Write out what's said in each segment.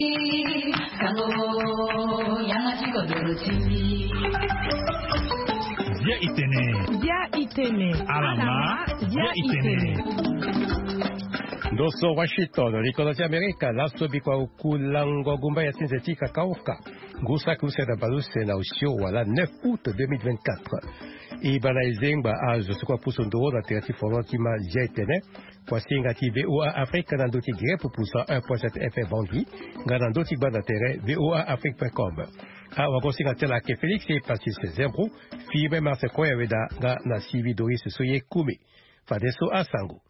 Dia Itene. Alama. Dia Itene. Doso Washington, rikonosi Amerika, laso bikwa ukulango gumba ya sinzetika kauka. Gusa kuseda baluse na usio wala 9 août 2024. Ibana izengba azo sukwa puso ndoro na terati forontima Dia Itene. Kwa singa ti VOA Afrique nandoti grepo pusa 1.7 FM Bangui. Nganandoti bana tere VOA Afrique.com. Wakosinga tela ke Felix e Pacis Zembro. Fibe Marse Koya Weda nga na Sivi Doris Soye Kumi. Fadeso Asango.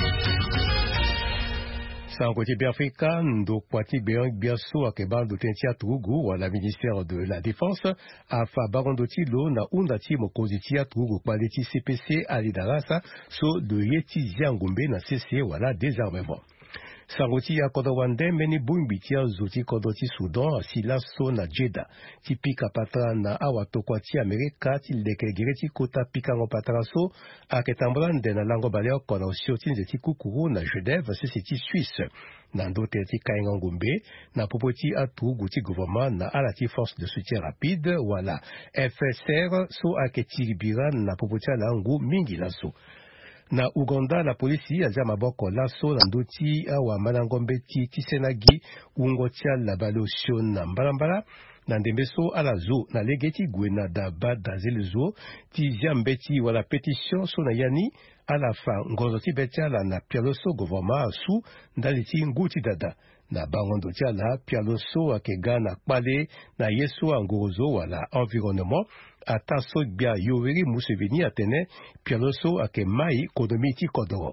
Sangote Biafrika, ndo kwati beang biaso akeba do tentia trugu wala ministère de la défense afa barondoti lo na undati mokoziti ya trugu kwaleti CPC alidarasa so de yeti ziangumbe na CC wala désarmement. Sangoti ya kodowande meni bumbiti ya zoti kodoti Sudan silaso na Jeddah tipika patra na awatokwati Amerika tildekegereti kota pikango patraso aketambrande na lango baleo kona usioti nzeti kukuru na Genève sisiti Suisse nando teti kainga ngumbe na popoti atu guti gouvernement na alati force de soutien rapide wala FSR so aketiribira na popoti ala ngu mingi laso. Na Uganda la polisi aza maboko laso na ndoti awa manangombe tisenagi ungotia la balosio na mbalambala na ndembeso ala zo na legeti gwena daba dazelezo tizia mbeti wala petition so na yani ala fa ngozoti betiala na pialoso gouvernement asu ndaliti nguti dada na bangondo tiala pialoso akega na kpale na yeso angorozo wala environnement ataso bia Yoweri Museveni atene pialoso ake mai kodomiti kodoro.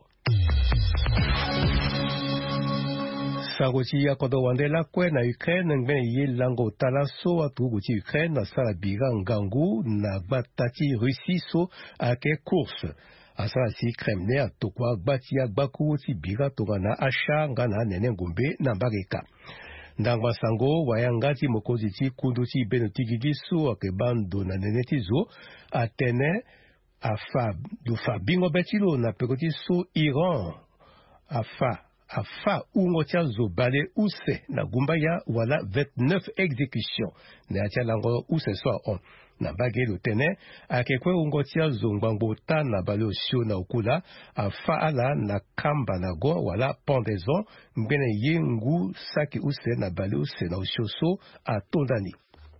Sagoti ya kodowande la kwe na Ukraine ngben ye lango talaso atuguti Ukraine na sala biga ngangu na batati Russie so ake course. Asala si Kremlin atokwa gbati ya gbaku ti biga toga na asha ngana nene ngumbe na mbareka. Ndangwa sango wayangati mokoziti kunduti benotigi so akebando na nenetizo atene afa bingo betilo na pekoti so Iran afa ungotia zo bale use na gumbaya wala 29 exécution na atia lango use so on na bagelo tene akekwe ungotia zo ngbango ta na bale osio na okula afa ala na kamba na go wala pendaison mbene yengu saki use na bale use na osio so atondani.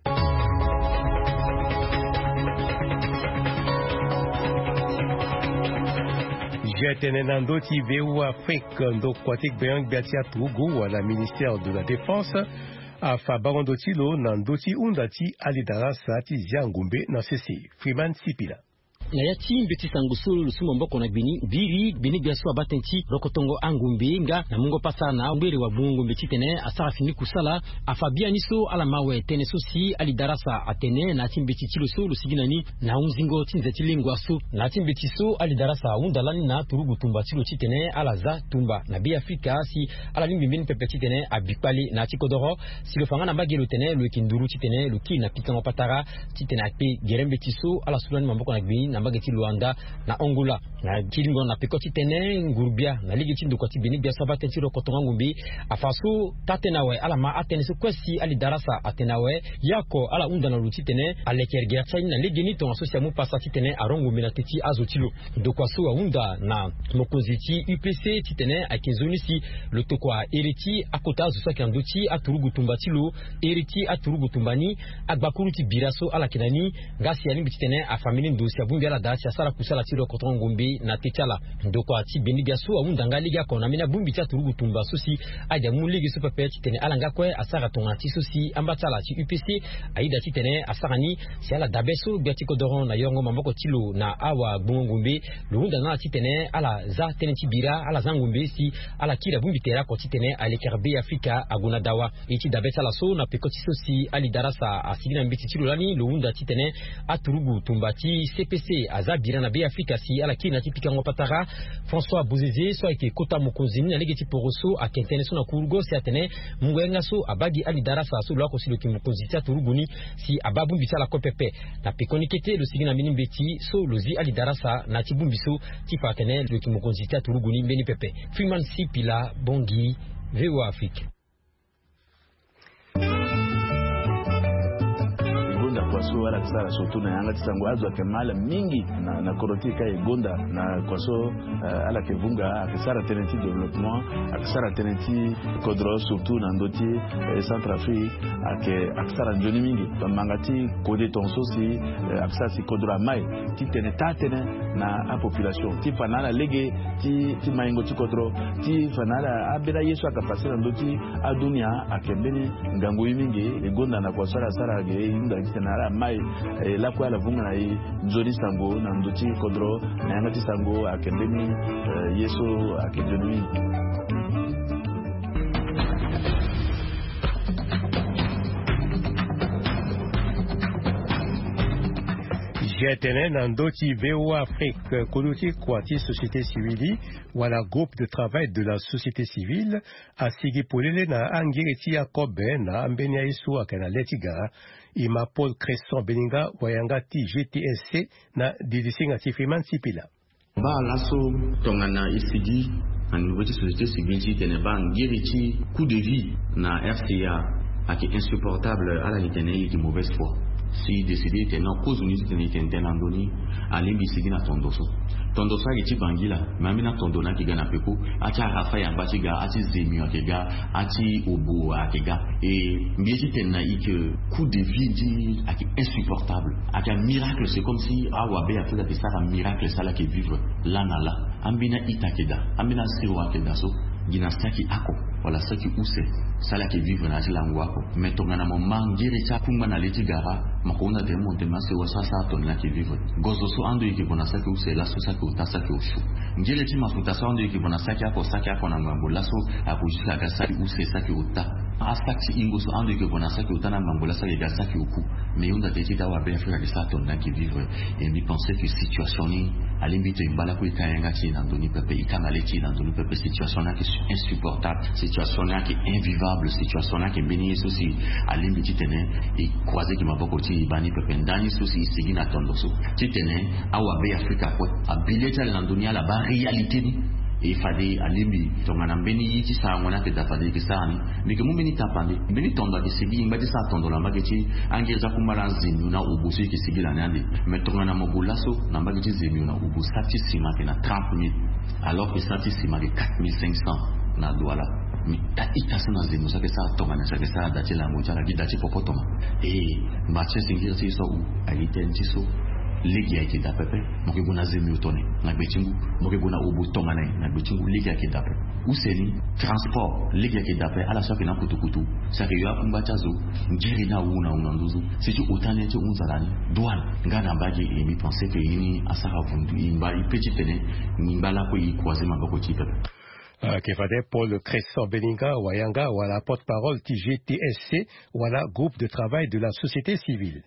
Jetene nandoti VOA Afrique ndo kwatik beang biatia trugu wala ministère de la défense afa barondoti lo nandoti undati alidarasa ti ziangumbe na sisi Freeman Sipila. Na yati mbeti sangusulu lusuma mboko na bini biaso abatenchi rokotongo angumbi nga na mungo pasana umbere wa bungu mbeti tene asara fini kusala afabia niso ala mawe tene sosi ali darasa atene na timbeti chiluso lusiginani na unzingo tinze tilingwa su na timbeti so ali darasa undalani na turugu tumba chilo chitene ala za tumba na bi Afrika si ala limbi mbini pepeti tene abikpali na chikodoro si lufanga na bagelo tene luekinduru chitene luki na pikango patara chitene akpe gerembeti so ala sulani mboko na bini na mageti Luanda na Angola na kilingo na pekoti tene ngurubia na ligi chindo kwa tibini bia sabate tiro kotonga ngumbi afasu tatenawe ala ma atene so kwesi ali darasa atenawe yako ala unda na luti tene alekergia tsaini na ligi ni to asosia mu pasati tene arongo minatiti azotilo do kwa so unda na mokoziti UPC titene akezoni si lotokwa eriti akota azusa kanduti aturugu tumbatilo eriti aturugu tumbani agbakuru ti biraso ala kinani ngasi ya limbi tene afamili ndosi abungi ala dasi asara kusala tiro kotonga ngumbi na techala ndoko ati beni biaso awundanga liga kona mina bumbi cha turugu tumba sosi aja mu ligi super pet tene alanga kwe asara tonga ti sosi ambatala ti UPC aida ti tene asara ni si ala dabeso biati kodoron na yongo mamboko tilo na awa bungo ngumbi luunda na ti tene ala za tene ti bira ala zangumbi si ala kira bumbi tera ko ti tene ale kerbe Afrika aguna dawa iti dabesa la so na pekoti sosi ali darasa asigina mbiti tilo lani luunda ti tene aturugu tumba ti CPC azabira na be Afrika si ala kina ti pikango patara François Bouzeze so ake kota mokozini na legeti poroso akentene so na kurgo si atene mwenga so abagi ali darasa so lako si loki mokozita turuguni si ababu bitala kopepe na pekoni kete lo sigina mini beti so lozi ali darasa na tibumbiso ti patene loki mokozita turuguni mbeni pepe Freeman Sipila Bongi VOA Afrique. so wala kisara surtout na yanga tisango azo kemala mingi na koroti kai gonda na kwaso ala kevunga akisara tenenti développement akisara tenenti kodro surtout na ndoti Centrafrique akisara njoni mingi mangati kode tonso si akisara si kodro mai ti tenetane na a population ti fanala lege ti maingo ti kodro ti fanala abela yesu akapasira ndoti adunia akembeni ngango mingi egonda na kwasara sara ge inda kitanara mai la kwa la vunga na njoni sango na ndoti kodro na yanga ti sango akembeni yesu akejoni. Jetenen Nandoti VO Afrique, Koluti Kwati Société Civile, wala groupe de travail de la société civile, a Sigi Polele na Angireti Yakobe na Ambenia Isu akana Letiga, ima Paul Cresson Beninga, Wayangati GTSC na Didisinga Tifiman Sipila. Ba lasso tongana isigi na niveau de société civile tene ba Angireti coup de vie na RCA aki insupportable à la litanie de mauvaise foi. Si décidé était non cause unie était andoni alimbi sigi na tondoso agi bangila mamina tondona ki gana peko acha rafa ya batiga ati zemi akega ati obo akega et mbieti tenna que coup de vie dit aki insupportable aka miracle c'est comme si awabe a fait ça un miracle ça là qui vivre là na là ambina itakeda ambina siwa akeda so ginastaki ako wala saki use sala ke vivre na jilango ako metongana mo mangiri cha kumba na litigara makona de monte mase wasa sa ton na ke vivre gozo so ando yiki bona saki use la so saki utasa ke ushu ngile ti mafuta so ando yiki bona saki ako na mambo la so akujika ga saki use saki uta asaki ingo so ando yiki bona saki uta na mambo la saki ga saki uku mais on a été d'avoir bien fait ça ton na ke vivre et mi penser que situation ni alimbito imbala ko ikayanga chi na ndoni pepe ikamale chi na ndoni pepe situation na qui insupportable situation là qui est invivable situation là qui est bénie aussi alimbiti tene et croiser qui m'a beaucoup ti bani pepe ndani aussi sigi na tondo so ti tene awabe Africa ko abilité na dunia la ba réalité ni et fade alimbi tongana mbeni ti sa ngona ke dafade ke sani mais que mumeni tapande mbeni tondo ke sigi ngba ti sa tondo la mageti angeza kumala zinu na ubusi ke sigi la nande mais tongana mobulaso na mageti zinu na ubusi sati sima ke na 30 000 alors que sati sima ke 4500 na douala mi ita sana zinu sa ke sa tongana sa ke sa dati la moja la gidati popotoma et mbache singir ti so u ayiten ti so ligi yake da pepe moke guna zemi utone na betingu moke guna obutonga na betingu ligi yake da pepe useni transport ligi yake da pepe ala soke na kutukutu sake yo akumbacha zo njeri na una unanduzu situ utane te unzalani douane ngana baje et mi penser que yini asara vundu imba ipeti tene nimbala ko ikwaze mabako ti pepe Kefade Paul Cresson Beninga Wayanga wala porte-parole TGTSC wala groupe de travail de la société civile.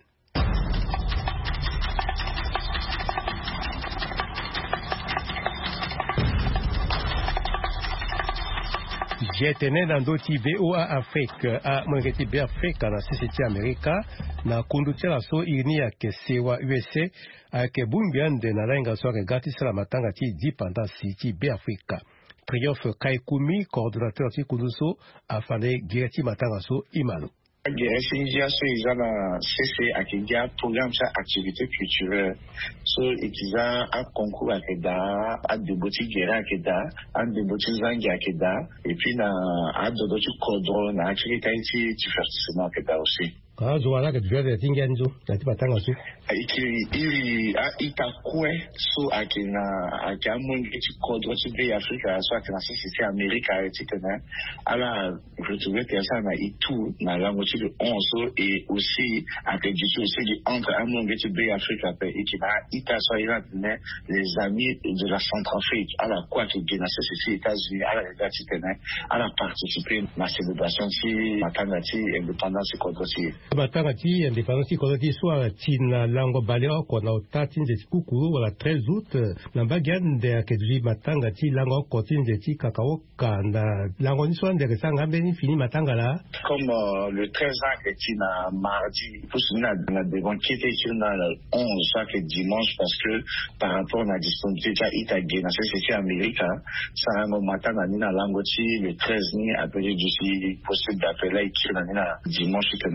Jetene na ndoti VOA Afrique a mwengeti be Afrique na société America na kundutia so irini ya kesewa USA ake bumbiande na lenga so regati sala matanga ti di pendant city be Afrique. Triomphe Kaikumi, coordinateur ti kunduso afande gireti matanga so imalo. Sinja so izana CC akidia programme sa activité culturelle so ikiza a concours akeda a deboti gera akeda a deboti zangi akeda et puis na a dodoti kodro na activité divertissement akeda aussi. Zoala que tu as tinga nzo na ti patanga so iri itakwe so akina akamungi ti kodro ti be Africa so akina société America ti tena ala retrouver personne na itu na lango ti 11 et aussi avec du aussi entre amungi ti be Africa pe ikina ita so ira les amis de la Centrafrique ala quoi qui na société États-Unis ala ti tena ala participer na célébration ti matanga ti indépendance kodro ti matanga ti indépendance kodro ti soit tina lango baleo kona utati nje kukuru wala 13 août na bagande akedji matanga ti lango koti nje ti kakao kanda lango ni so ndeke sanga mbeni fini matanga la comme le 13 ans est na mardi pour na devant qui était sur na 11 chaque dimanche parce que par rapport à la disponibilité ita gena c'est America ça no matanga ni na lango ti le 13 ni appelé du si possible d'appeler qui na dimanche tenait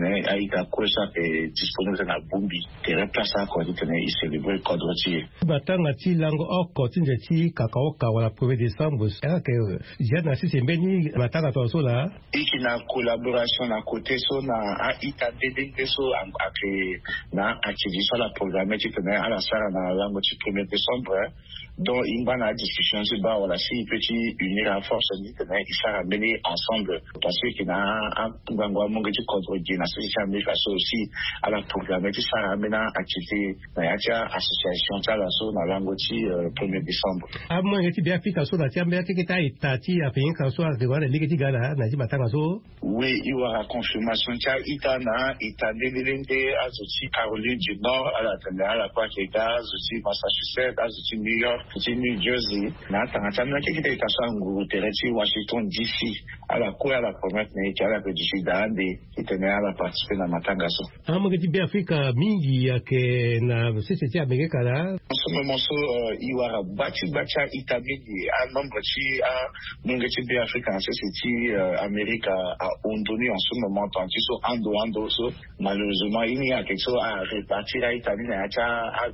ita kwesa pe disponible na bumbi terrain place ko ditene i célébrer kodroti batanga ti lango oko tinje ti kakaoka wala 1er décembre que jana si sembeni matanga to so la iki na collaboration na côté so na ita dedente so ake na activité la programme ti tene ala sara na lango ti 1er décembre donc il y a une discussion sur bas voilà si petit unir à force ni tene il sera mener ensemble parce que na ngwa monge ti kodroti na société américaine aussi à la programme ti sara mena activité na ya association ta la so na lango ti 1er décembre amwe ti bien fika so na ti ambe ti kita itati apen ka so de wala ligeti gala na ji matanga so oui il y aura confirmation ta itana itadelende azoti Caroline du Nord à la tene à la quoi qui gaz aussi Massachusetts azoti New York ti New Jersey na tanga na ki kita itasangu tereti Washington DC à la quoi à la promesse na ki ala petit dande itene ala participer na matanga so amwe ti bien fika mingi yake na société américaine là en ce moment so il y aura bacha itabidi a nombre ti a monge ti bien africain société Amérique a ondoni en ce moment tant so ando so malheureusement il y a quelque chose à répartir à Italie na cha a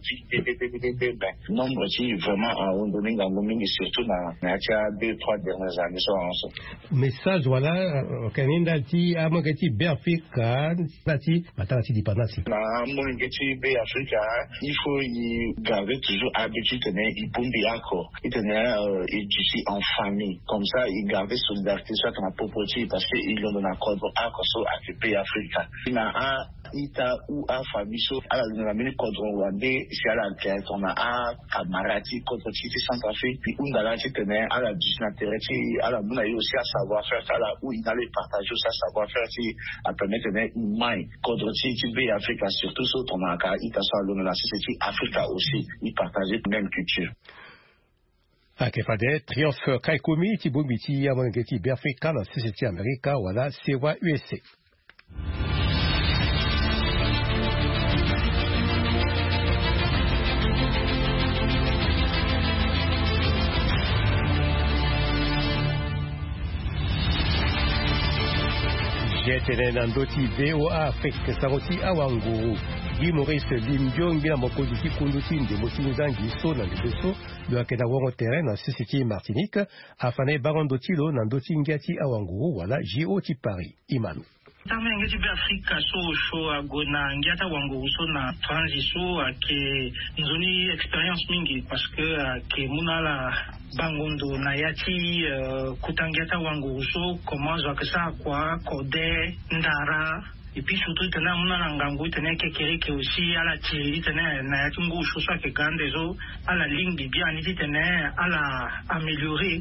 vite ben nombre ti vraiment a ondoni ngango mingi surtout na cha 2-3 dernières années so message voilà kanenda ti amwe ti bien africain ti matanga ti dipendance na monge ti bien africain il faut y garder toujours habitude il bombi ako il tenait ici en famille comme ça il gardait solidarité soit dans la propriété parce que il en a code ako so à pays africain il a ita ou a famille so à la mine code rwandais c'est à la tête on a camarati code cité Centrafrique puis on a là tenait à la dysnaturité à la mona aussi à savoir faire ça là où il allait partager ça savoir faire si à permettre une main code cité Afrique surtout so on a ka ita so à la société Africa aussi il partageait la même culture. Akefade triomphe Kaikumi ti bombiti amangeti Africa na société américaine wala sewa USA. Jetene nandoti VOA Afrique saroti awangu Guy Maurice Limbiong bila mokozi ki kunduti ndemo sinzangi so na ndeso do akena wongo terrain na CCT Martinique afane barondotilo nandoti ngati awangu wala JO ti Paris Imanu Tama ngeti be Afrika so agona ngiata wangu so na transition ake nzoni experience mingi parce que ke munala bangondo na yati kutangiata wangu so comment ça quoi code ndara et puis surtout tena munala ngangu tena kekereke aussi ala ti tena na yati ngusho so ke gandezo ala ligne bien ni tena ala améliorer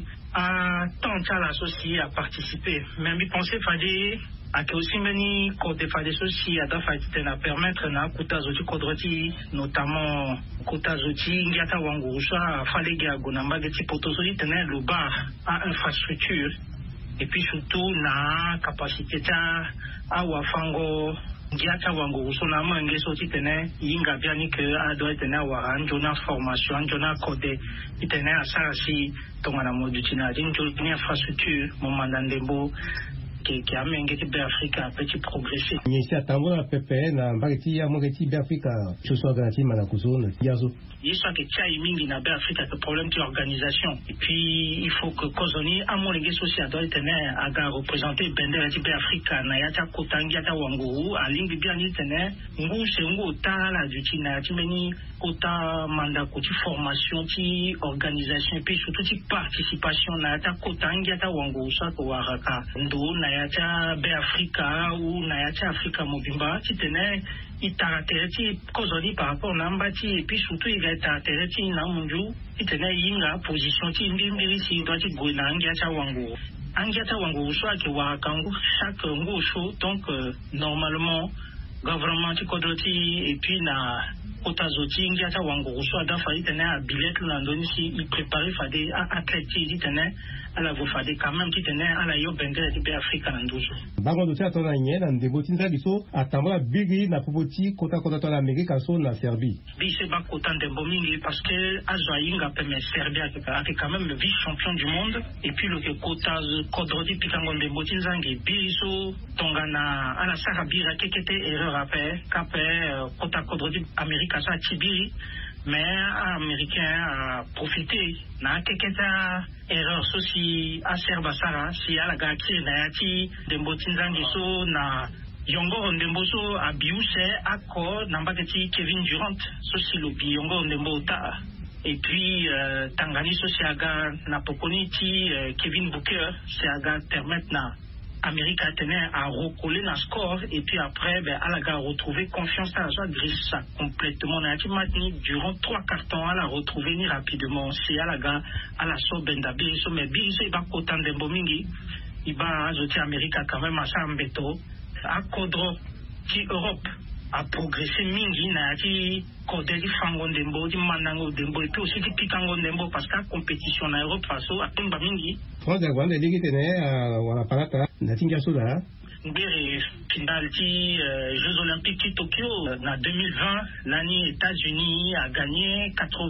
à tant à l'associer à participer même il pensait fallait ake aussi meni code fa des aussi ada fa tena permettre na kutazoti kodroti notamment kutazoti ngiata wangu so fallait ga gonamba geti potozoli tena le bar à infrastructure et puis surtout na capacité ta awa fango ngiata wangu so na mange so tena yinga biani que a doit tena wa anjona formation anjona code tena asasi tongana modutina dinjo ni infrastructure mo mandandembo qui a mené que l'Afrique a petit progressé. Il y a un peu na mbageti ya mbageti d'Afrique je suis garanti manakuzona yazo. Il soit que tchai mingi na l'Afrique a problème d'organisation et puis il faut que kozoni a mon légé social doit tenir à représenter bendera de l'Afrique na yata kotangi yata wangu a lingi bien ni tenir ngu se ngu ta la dutina timeni kota manda koti formation ti organisation et puis surtout ti participation na yata kotangi yata wangu sa ko waraka ndo na yata be Afrika ou na yata Afrika mobimba ti tenir itarateti kozoni par rapport na mbati et puis surtout il a itarateti na munju itene yinga position ti mbimbiri si doit ti goina angiata wangu so ake warakangu chaque ngosho donc normalement gouvernement ti kodoti et puis na otazoti ngiata wangu so ada fa itene a billet na ndoni si il préparer fa des athlètes itene ala vofade quand même titene ala yo bendele de Afrika na nduzu bango to tona nyela ndembo tinza biso atambula bigi na popoti kota to la Amerika so na Serbie bise ba kota ndembo mingi parce que azwa yinga peme Serbie a quand même le vice-champion du monde et puis le kota kodrodi pikango ndembo tinza ngi biso tongana ala saka bira kekete erreur après kapé kota kodrodi Amerika sa tibiri mais américain a profité na keketa erreur so si aserba sara si ala gaki na yati ndembo tinzangi so na yongo ndembo so abiuse ako nambaketi Kevin Durant so si lobi yongo ndembo ta et puis tangani so si aga na pokoniti Kevin Booker si aga permettre na Amérique tenait à recoller le score et puis après elle a retrouvé confiance à la grise ça complètement durant 3 cartons elle a retrouvé ni rapidement si elle a la so benda biso mais biso iba kotan de bomingi iba ajouter Amérique quand même à ça mbeto à kodro qui Europe a progressé mingi na ti kodeli fango ndembo di manango ndembo et puis aussi di pikango ndembo parce que la compétition en Europe faso atumba mingi France de Rwanda ligi tene wana parata na tinga soda ngere finalti Jeux Olympiques de Tokyo en 2020 l'année États-Unis a gagné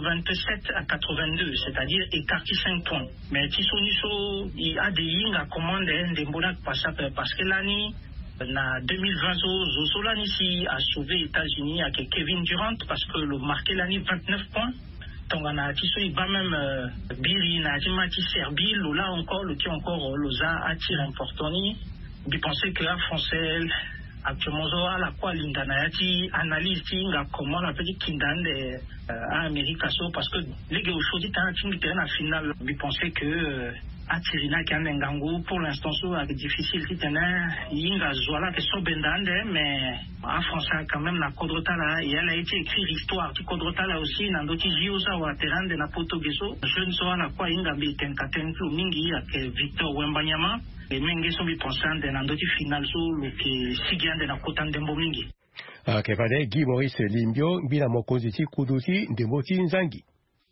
87 à 82 c'est-à-dire écarté 5 points mais Tisoniso il a des lignes à commander ndembo na parce que l'année na 2020 Zozolan ici a sauvé les États-Unis avec Kevin Durant parce que le marqué l'année 29 points. Donc on a il va même Biri na Dimati Serbie là encore le qui encore Loza a tiré important ni bi penser que la français actuellement à la quoi linda na yati analyse tinga comment la petite kindande à Amérique parce que les gars aujourd'hui tant tinga na finale bi penser que Atirina Kanengango pour l'instant c'est difficile Yinga Zoala que so bendande mais en français quand même la Kodrota là et elle a été écrit l'histoire du Kodrota là aussi dans d'autres jiosa ou terrain de na Portugeso je ne sais pas quoi Yinga biten katen plus mingi avec Victor Wembanyama et mengeso bi pensant dans d'autres finales so le que sigiande na Kotan Dembo mingi Kevade Guy Maurice Limbio bila mokoziti kuduti ndembo tinzangi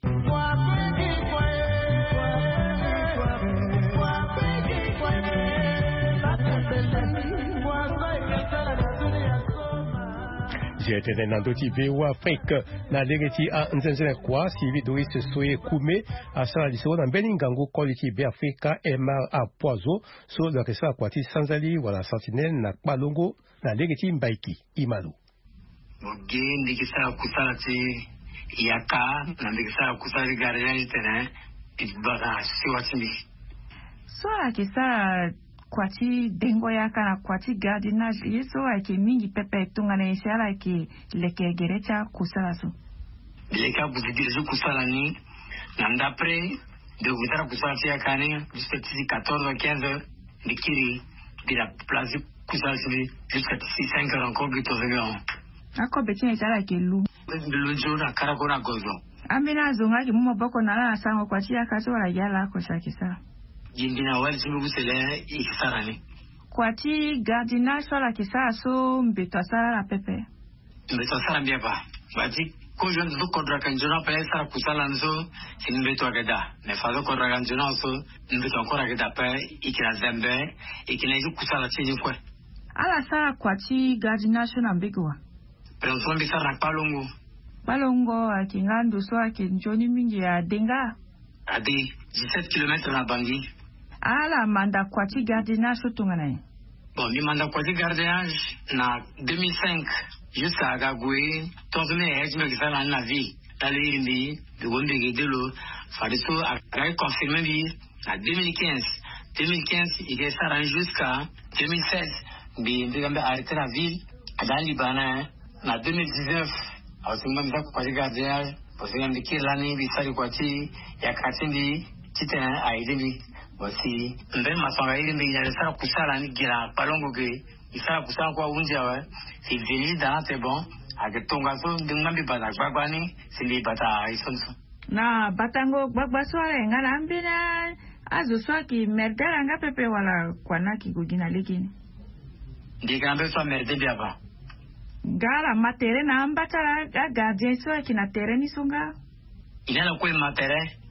J'étais dans d'autres pays Afrique na legeti a nzenzele kwa sivi dois soye kume asala liso na beningango quality be Africa emar a poizo so le resa kwati sanzali wala sentinelle na palongo na legeti mbaiki imalu Mugendi kisa kusala ti yaka na ndikisa kusala gardien tena itbara siwatimi so akisa kwati dengo yaka na kwati gardenage yeso ake mingi pepe tungana ishala ake leke gerecha kusala so leka buzidirizo kusala ni na ndapre de utara kusala tia kane jusqu'à 14 15 dikiri bila place kusala si jusqu'à 5 heures encore bito vega ako betine ishala ake lu lunjona karakona gozo amina zonga ki mumo boko na la sango kwati yaka so la yala ko shakisa jindina wali sulu sele ikisarani kwati gardenage sola kisa so mbeto sala la pepe mbeto sala mbiaba bati ko jon do kodra kanjona pele sala kusala nzo sinbeto ageda ne fazo kodra kanjona so mbeto ankora ageda pe ikina zembe ikina ju kusala chini kwa ala sala kwati gardenage na mbegwa pero sombi sala palongo akingando so akinjoni mingi ya denga adi 17 km na Bangui ala manda kwati gardenage tungana bon mi manda kwati gardenage na 2005 jusqu'à Gagoué tourné avec me faire la vie d'aller mi de gonde gedelo fariso a confirmé bi en 2015 il est sarrangé jusqu'à 2016 bi ndigambe arrêté la ville dans Liban na 2019 asimba mta kwati gardenage parce que ndiki lani bi sari kwati ya katindi titena aidemi wasi mbe masanga ile mbe ya sara kusala ni gira palongo ge isara kusala kwa unja wa si veni dans c'est bon agetonga so ndingambi bata gbagwani sili bata isonso na batango gbagbaso ngana ambina azo swaki merdara nga pepe wala kwanaki gogina lekini ndigambe so merde biaba ngala matere na ambata gardien so kina tereni songa inana kwa matere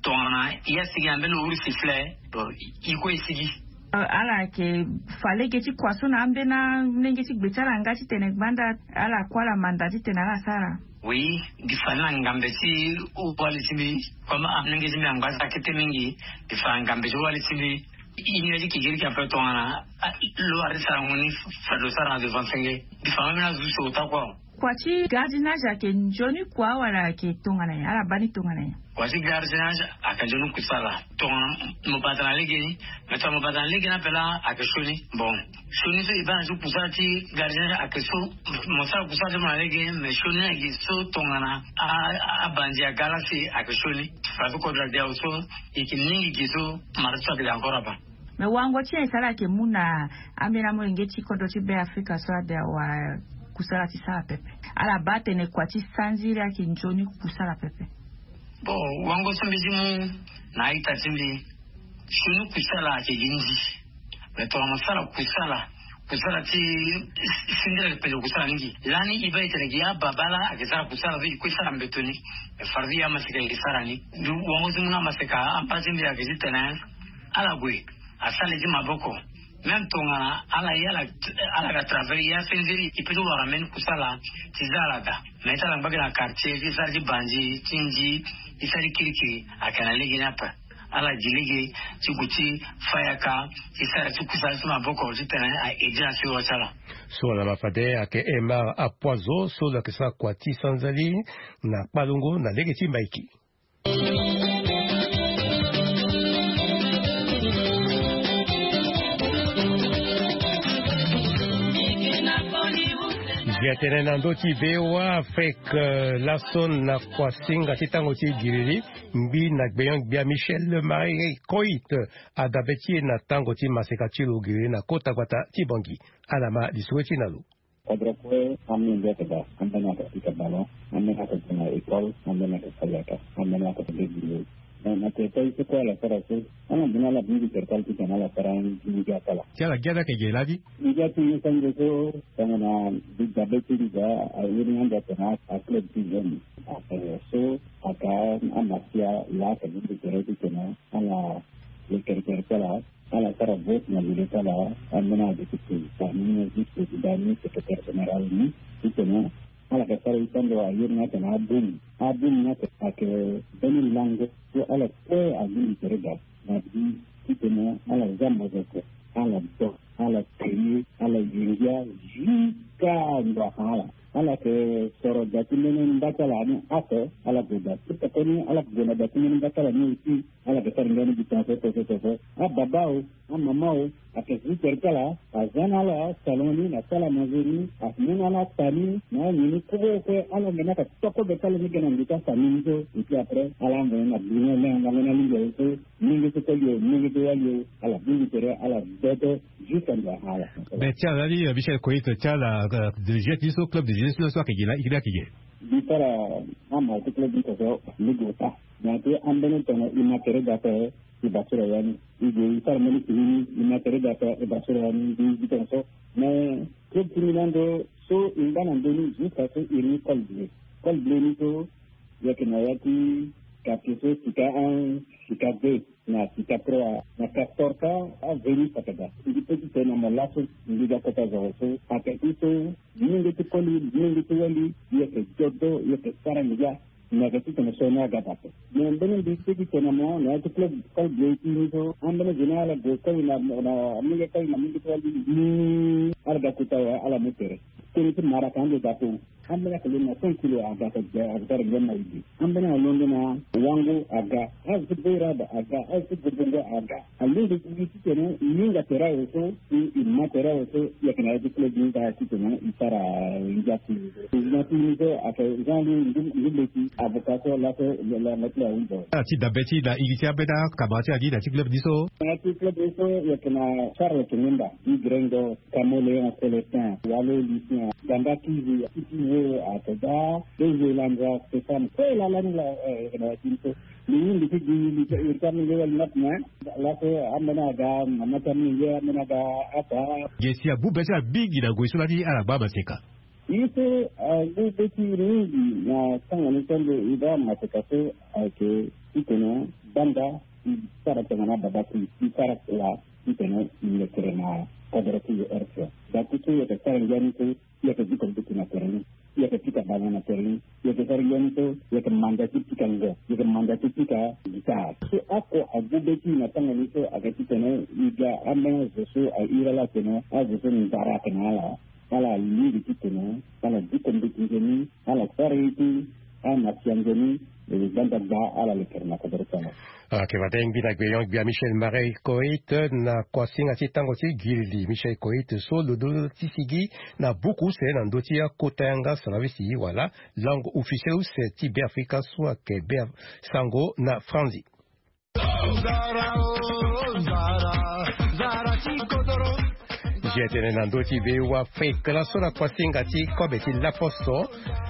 tongana iya sigi ambele uri sifle bo iko isigi ala ke fale geti kwasona ambena nengeti gbetara ngati tene banda ala kwala mandati tena la sara. Oui, difana ngambeti ubalisimi kama nengeti ngambasa ketemingi difana ngambeti ubalisimi inyeji kigiri kapre tongana lo arisa ngoni fado sara devant senge difana mena zuso utakwa kwachi gardenage ake njoni kwa wala ke tongana ya ala bani tongana ya kwachi gardenage aka njoni kusala tongana mopatana legi meta mopatana legi na pela aka shoni bon shoni so ibana zo kusati gardenage aka so mosala kusati mona legi me shoni ake so tongana a bandi a galaxy aka shoni faso kodra dia so ikiningi kiso marasa ke encore ba me wango tia sala ke muna amena mo ngeti kodo ti be Africa so de wa kusala tisala pepe ala bate ne kwa tisanzira ki njoni kusala pepe bo wango sombijimu na ita timbi shunu kusala ke ginji beto amasala kusala ti sindira pe kusala ngi lani iba iteregi ya babala akisala kusala vi kusala mbetoni farvi ya masika ikisara ni wango zimuna masika ampatimbi akizitena ala gwe asale jima boko même tongana ala ga travailler ya senziri ipedo waramen kusala tizalaga metala mbagala quartier kisari banji tinji isari kirikiri akana legi napa ala jiligi chikuchi fayaka isari kusala sima boko jitana a ejina si wasala so la mafade ake ema apwazo so la kisa kwati sanzali na palungo na legeti maiki. Viatene nandoti bewa Afrique lason na kwasinga titango ti giriri mbi na gbeyon bia Michel Marie Koit adabeti na tango ti maseka chilo giriri na kota kwata tibangi alama disuweti nalu. Kodrakwe amni ndekada ambena ka ikabalo ambena ka tuna ekol ambena ka sayaka ambena ka bigilo na teta ise kwa la para se ana bina la bingi terkal ti kana la para ni ga kala tiala gada ke geladi ni ga ti sango so kana bigga beti ga ayuri anda kana akle ti jen so aka amasia la ka bingi terkal kana ala le kerkala ala para vote na le kala amena de ti ni ni ti dani secretaire general ni kana ala ka sara itando ayuri na kana abun na ke benin lango so ala ko agin terega na di kitena ala zamba zako ala do ala tini ala yingia jika ndo ala ke soro datimene ndakala ni ato ala goda kiteni ala goda datimene ndakala ni ti ala ke taringani bitanso to ababao amamao akiziterkala azana la saloni na sala mazuri afuna la tani na ni ko ala mena ka toko betale ni gena ndita saminzo ipi apre ala ngena bino le ngana lingo so ningi to yo ningi to yo ala bingi tere ala beto jusqu'à ala betia ali Michel Koit tiala de jeunesse club de jeunesse so ke gila ikida kige bitara ama to club ko ligota na te ambene to na imatere data ibasura yani ije itarmeni kini imatere data ibasura yani bitanso mais club terminando so indana ndoni jusqu'à ce il colble ni to yakina yati kapito tika 1 tika 2 na tika 3 na kastorka a veni patada idi petit na malaso ndiga kota zo so akito ningi to wali yake jodo yake saranga na kitu na sona gabate mbele ndiki tena mo na club colble ni to ambele jinala goka na amiga kai na mingi to wali arga kutawa ala mutere kini marakande dapo ambele kalina 5 kilo aga ta agdar ganna idi ambele alondona wangu aga azbira da aga azbira aga alindi kiti tena ninga tera so i matera so yakina club ni ta kitena itara injati ni to aka zali ndibeki avocato la metla undo ti dabeti la igisia beta kabati adi da ti club diso ti club diso yakina Charles Kinimba i grendo Kamole en Celestin wale Lucien danda kizi itiwe atada dezelanga Stefan la na tinto ni ndiki di kami le natna la ko amana ga mamata ni ya amana ga ata gesia bubesa big da goisola di ala baba seka ito beti ringi na tanga nitendo ida matakato ake itena banda sara tengana babati sara la itene ile kerena kodrati erfe da kutu ya sara ngani tu ya ke dikomputu na tereni ya ke pika banana tereni ya ke sara ngani tu ya ke mandati pika ngo ya ke mandati pika gitar so ako agubeti na tanga nito agati tene iga amena zoso a irala tene a zoso ni dara kenala ala lindi kitene ala dikomputu ngeni ala sara itu ana siangeni Kevateng bina gweyon bia Michel Marey Koit na kwasing ati tango ti gildi Michel Koit so lodo tisigi na buku se na ndotia kotanga service wala langue officielle c'est Tibet Africa soit Québec sango na franzi. J'étais na ndoti bewa fekla so na kwasing ati kobeti laposo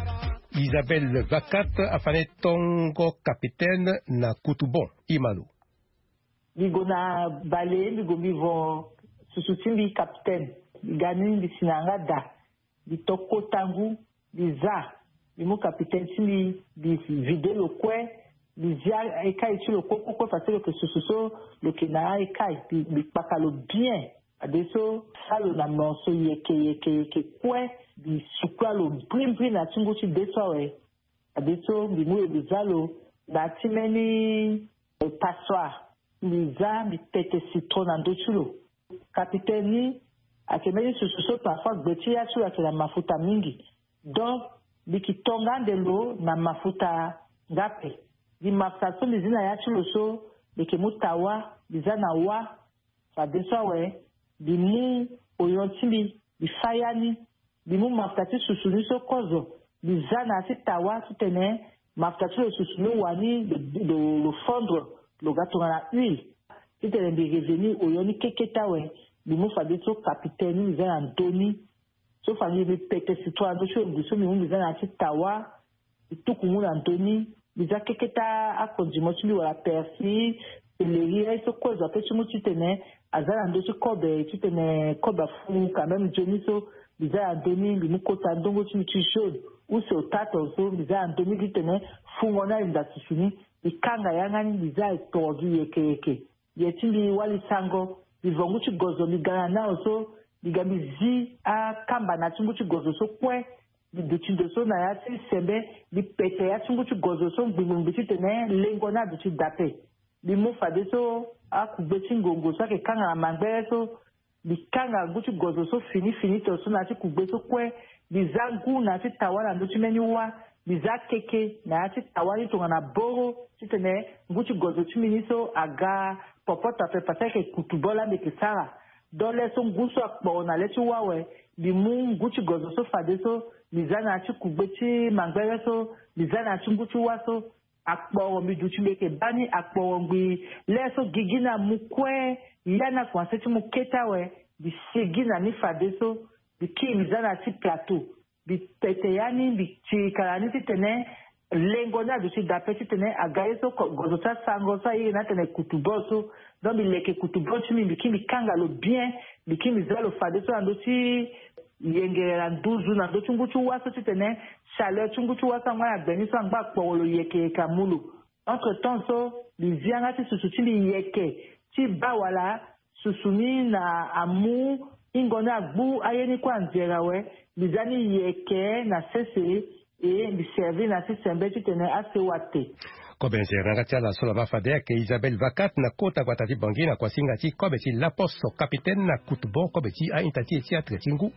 Isabelle Vakat afane tongo capitaine na Kutubon Imalu. Ligo na bale ligo bivo susutimbi capitaine gani bisinanga da bitoko tangu biza bimu capitaine timbi bi vide lo kwe bizia ekai tu lo koko parce que sususo lo kina ekai bi pakalo bien adeso salo na monso yeke kwe bi sukwalo brim na tungo chi desowe adeso bi mu bizalo na timeni passoir biza bi pete citron na ndochulo kapiteni akemeni sususo parfois gbeti ya chula kila mafuta mingi donc bikitonga ndelo na mafuta ngape di mafuta so bizina ya chulo so bikemutawa bizana wa adesowe bimu oyontibi bifayani bimu mafutati susuni so kozo bizana sitawa tutene mafutati lo susuni wani le fondre lo gatonga na huile tutene bi revenu oyoni keketawe bimu fadeso capitaine bizana Antoni so fani bi pete citron do so biso bimu bizana sitawa itukumu Antoni biza keketa akondimo tuli wala persil céleri so kozo apechi mu tutene azala ndochi kobe tutene koba fu quand même joniso biza Antoni limukota ndongo chichi jaune ou c'est au tato so biza Antoni tutene fungona inda susuni ikanga yangani biza tordu yeke yetimbi wali sango bivongu chigozo ligana na so bigambizi a kamba na chungu chigozo so kwe biduchindo so na yati sembe bipete ya chungu chigozo so mbimbi tutene lengo na duchi dape bimu fadeso akubeti ngongo so akekanga na mangbe so bikanga nguchi gozo so fini to so na ti kubeso kwe bizangu na ti tawala ndo chimeni wa bizakeke na ti tawali to na boro titene nguchi gozo chimini so aga popota pe paseke kutubola bekisara dole so nguso akpo na lechi wawe bimu nguchi gozo so fadeso bizana ti kubeti mangbe so bizana ti nguchi waso akpo mi duchimeke bani akpo ngbi leso gigina mukwe yana kwa seti muketa we bisigina ni fadeso bikimizana ti plateau bipeteyani bichikarani titene lengo na duchi dapeti tene agayeso gozota sango sa yina tene kutuboso donc bileke kutuboso mi bikimi kanga lo bien bikimizalo fadeso andochi yengerera nduzu na ndo chunguchu waso titene chaleur chunguchu wasa ngwa beniso ngba kpolo yeke kamulu entre temps so bizianga ti susutili yeke ti bawala susuni na amu ingona gbu ayeni kwa nzera we bizani yeke na sese e biservi na sisembe titene ase wate Kobenze rangati ala sola bafade ke Isabelle Vakat na kota kwa tati bangi na kwa singati kobeti laposo capitaine na Kutubon kobeti a intati eti atretingu.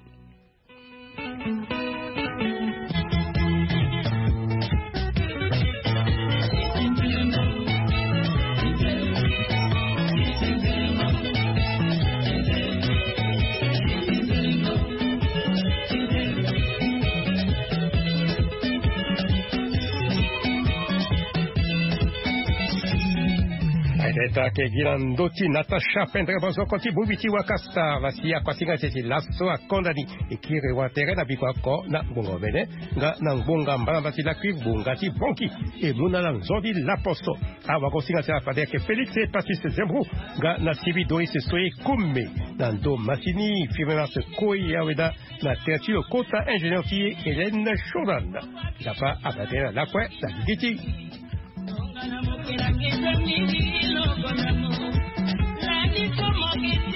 Ke girandoti Natasha Pendre bozo konti bubiti wakasta vasia kwa singa sisi laso akondani ikire wa terena bikwako na ngongo bene nga na ngonga mbala bati la kwibunga ti bonki e muna na nzodi laposo awa ko singa sa fade ke Felix et Patrice Zembro nga na sibi doi se soye kumme na ndo masini firmement se koi aweda na tertio kota ingénieur qui Hélène Chodan la fa abatera la kwe la giti na mokela ngeze mingi logo na mo landi komoki